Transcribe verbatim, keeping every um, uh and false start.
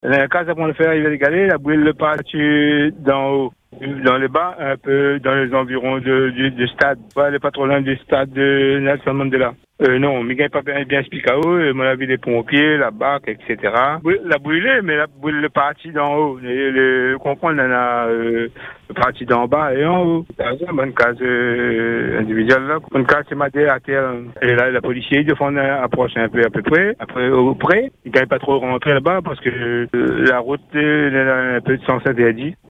La case pour le faire, il va régaler, la brûle le parti d'en haut, dans les bas, un peu dans les environs de, du, du stade, pas, pas trop loin du stade de Nelson Mandela. Euh, non, mais il n'y a pas bien, bien expliqué à eux, mon avis, les pompiers, la barque, et cetera. La brûlée, mais la brûle le parti d'en haut. Le, le, comprendre, on a euh, le parti d'en bas et en haut. C'est une bonne case euh, individuelle, là. Une case, c'est maté à terre. Et là, la policier, ils font approche un peu à peu près. Après, au près, ils ne gagnent pas trop rentrer là-bas parce que euh, la route, euh, est un peu de sens interdit.